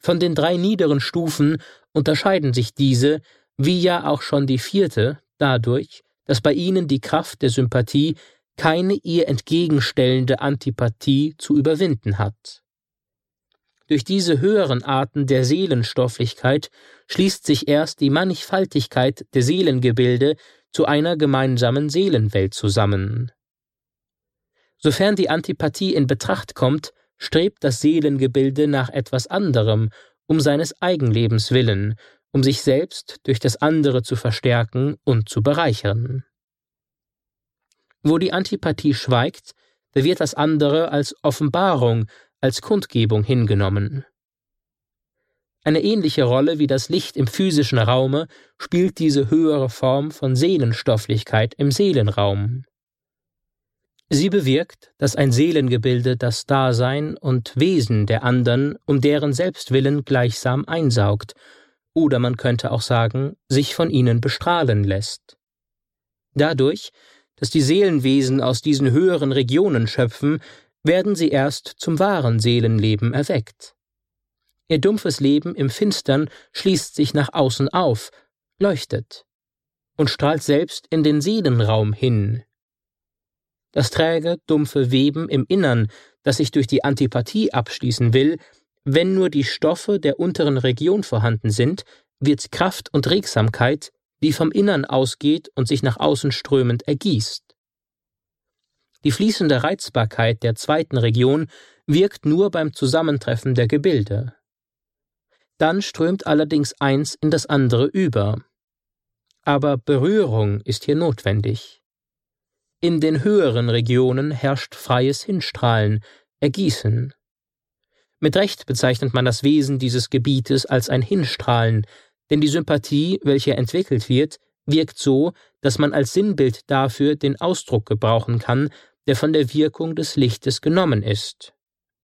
Von den 3 niederen Stufen unterscheiden sich diese, wie ja auch schon die 4., dadurch, dass bei ihnen die Kraft der Sympathie keine ihr entgegenstellende Antipathie zu überwinden hat. Durch diese höheren Arten der Seelenstofflichkeit schließt sich erst die Mannigfaltigkeit der Seelengebilde zu einer gemeinsamen Seelenwelt zusammen. Sofern die Antipathie in Betracht kommt, strebt das Seelengebilde nach etwas anderem, um seines Eigenlebens willen, um sich selbst durch das andere zu verstärken und zu bereichern. Wo die Antipathie schweigt, da wird das andere als Offenbarung, als Kundgebung hingenommen. Eine ähnliche Rolle wie das Licht im physischen Raume spielt diese höhere Form von Seelenstofflichkeit im Seelenraum. Sie bewirkt, dass ein Seelengebilde das Dasein und Wesen der anderen um deren Selbstwillen gleichsam einsaugt, oder man könnte auch sagen, sich von ihnen bestrahlen lässt. Dadurch, dass die Seelenwesen aus diesen höheren Regionen schöpfen, werden sie erst zum wahren Seelenleben erweckt. Ihr dumpfes Leben im Finstern schließt sich nach außen auf, leuchtet und strahlt selbst in den Seelenraum hin. Das träge, dumpfe Weben im Innern, das sich durch die Antipathie abschließen will, wenn nur die Stoffe der unteren Region vorhanden sind, wird Kraft und Regsamkeit, die vom Innern ausgeht und sich nach außen strömend ergießt. Die fließende Reizbarkeit der 2. Region wirkt nur beim Zusammentreffen der Gebilde. Dann strömt allerdings eins in das andere über. Aber Berührung ist hier notwendig. In den höheren Regionen herrscht freies Hinstrahlen, Ergießen. Mit Recht bezeichnet man das Wesen dieses Gebietes als ein Hinstrahlen, denn die Sympathie, welche entwickelt wird, wirkt so, dass man als Sinnbild dafür den Ausdruck gebrauchen kann, der von der Wirkung des Lichtes genommen ist.